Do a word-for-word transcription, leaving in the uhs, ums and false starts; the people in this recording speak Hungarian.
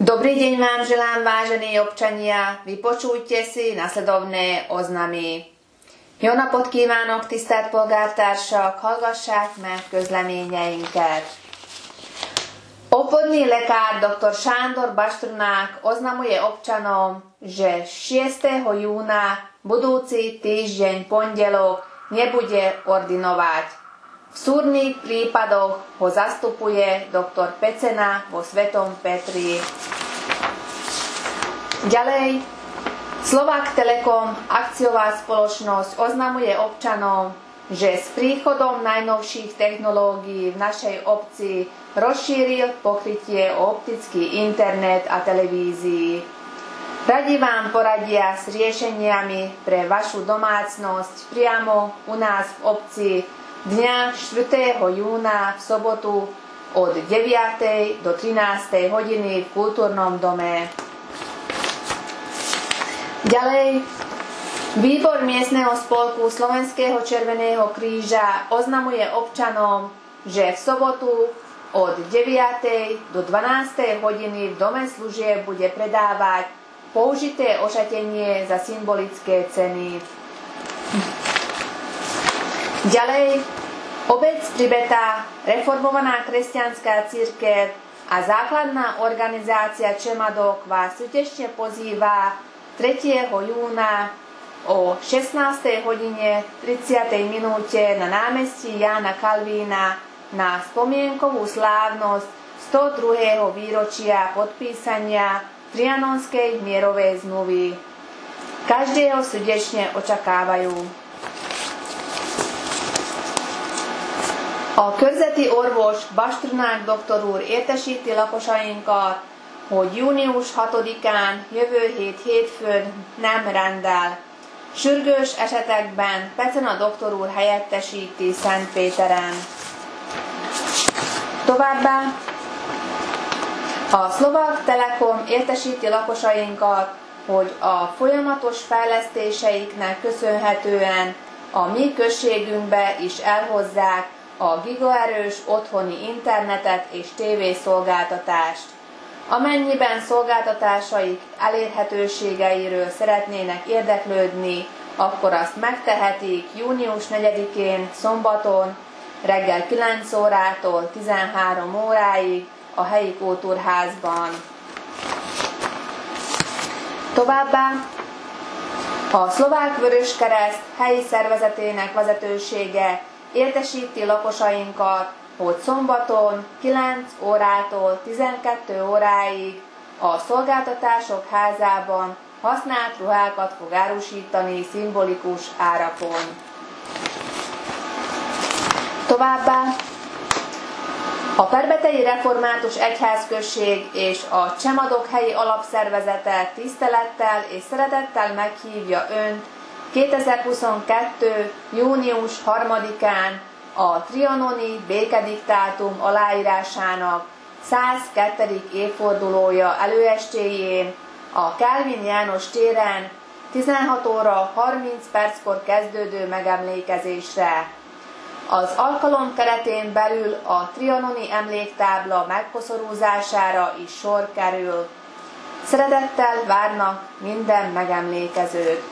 Dobrý deň vám želám, vážení občania. Vypočujte si nasledovné oznamy. Jó napot kívánok, tisztelt polgártársak! Hallgassák meg közleményeinket. Obvodný lekár doktor Sándor Bašturnák oznamuje občanom, že šiesteho júna budúci týždeň pondelok nebude ordinovať. V súdnych prípadoch ho zastupuje doktor Pecena vo Svetom Petri. Ďalej, Slovak Telekom, akciová spoločnosť, oznamuje občanom, že s príchodom najnovších technológií v našej obci rozšíril pokrytie o optický internet a televízii. Radi vám poradia s riešeniami pre vašu domácnosť priamo u nás v obci dňa štvrtého júna v sobotu od deviatej do trinástej hodiny v kultúrnom dome. Ďalej, výbor miestneho spolku Slovenského červeného kríža oznamuje občanom, že v sobotu od deviatej do dvanástej hodiny v dome služieb bude predávať použité ošatenie za symbolické ceny. Ďalej, obec Pribeta, reformovaná kresťanská cirkev a základná organizácia Čemadok vás srdečne pozýva tretieho júna o šestnástej hodine tridsiatej minúte na námestí Jána Kalvína na spomienkovú slávnosť sto druhého výročia podpísania Trianonskej mierovej zmluvy. Každého srdečne očakávajú. A körzeti orvos Bašturnák doktor úr értesíti lakosainkat, hogy június hatodikán jövő hét hétfőn nem rendel. Sürgős esetekben Pecena doktor úr helyettesíti Szentpéteren. Továbbá a Slovak Telekom értesíti lakosainkat, hogy a folyamatos fejlesztéseiknek köszönhetően a mi községünkbe is elhozzák a gigaerős otthoni internetet és tévészolgáltatást. Amennyiben szolgáltatásaik elérhetőségeiről szeretnének érdeklődni, akkor azt megtehetik június negyedikén szombaton reggel kilenc órától tizenhárom óráig a helyi kultúrházban. Továbbá a Szlovák Vöröskereszt helyi szervezetének vezetősége értesíti lakosainkat, hogy szombaton kilenc órától tizenkettő óráig a Szolgáltatások Házában használt ruhákat fog árusítani szimbolikus árakon. Továbbá a Perbetei Református Egyházközség és a Csemadok helyi alapszervezete tisztelettel és szeretettel meghívja Önt kétezer-huszonkettő. június harmadikán a trianoni békediktátum aláírásának százkettő. évfordulója előestéjén a Kálvin János téren tizenhat óra harminc perckor kezdődő megemlékezésre. Az alkalom keretén belül a trianoni emléktábla megkoszorúzására is sor kerül. Szeretettel várnak minden megemlékezőt.